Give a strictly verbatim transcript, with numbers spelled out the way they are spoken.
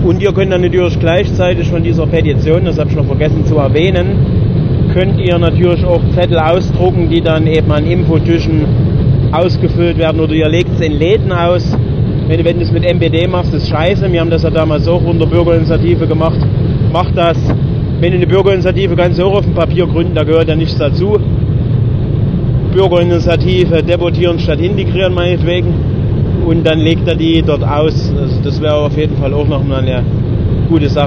Und ihr könnt dann natürlich gleichzeitig von dieser Petition, das habe ich noch vergessen zu erwähnen, könnt ihr natürlich auch Zettel ausdrucken, die dann eben an Infotischen ausgefüllt werden, oder ihr legt es in Läden aus. Wenn, wenn du es mit M P D machst, ist scheiße. Wir haben das ja damals auch unter Bürgerinitiative gemacht. Macht das. Wenn du eine Bürgerinitiative kannst du auch auf dem Papier gründen, da gehört ja nichts dazu. Bürgerinitiative deportieren statt integrieren meinetwegen. Und dann legt er die dort aus. Also das wäre auf jeden Fall auch noch mal eine gute Sache.